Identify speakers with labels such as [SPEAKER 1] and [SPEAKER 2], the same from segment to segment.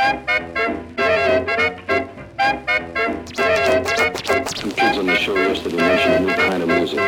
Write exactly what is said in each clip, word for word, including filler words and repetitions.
[SPEAKER 1] Some kids on the show yesterday mentioned a new kind of music.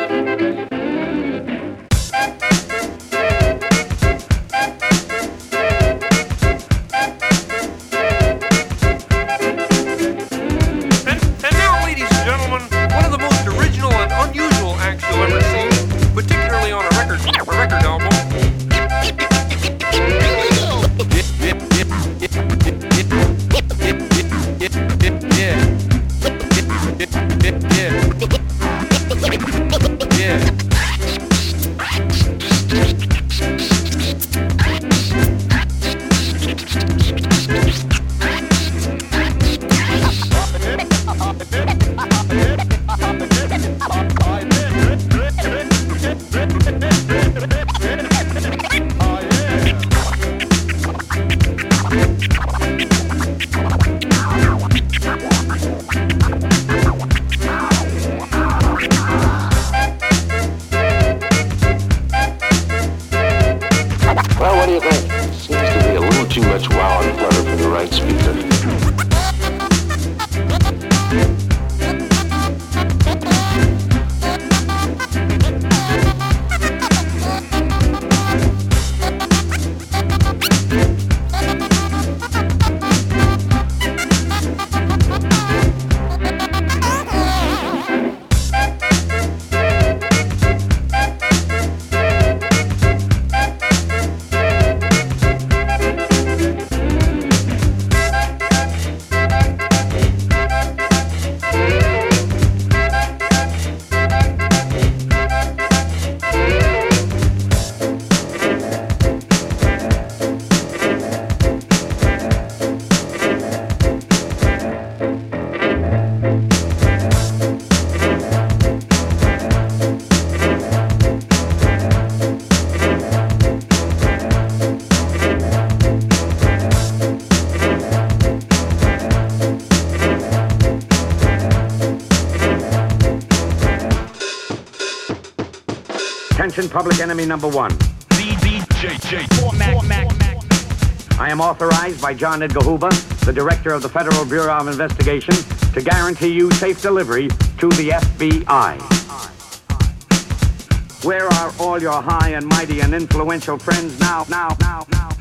[SPEAKER 2] Attention, public enemy number one.
[SPEAKER 3] D D J J. Mac, Mac, Mac.
[SPEAKER 2] I am authorized by John Edgar Hoover, the Director of the Federal Bureau of Investigation, to guarantee you safe delivery to the F B I. Where are all your high and mighty and influential friends now, now, now, now?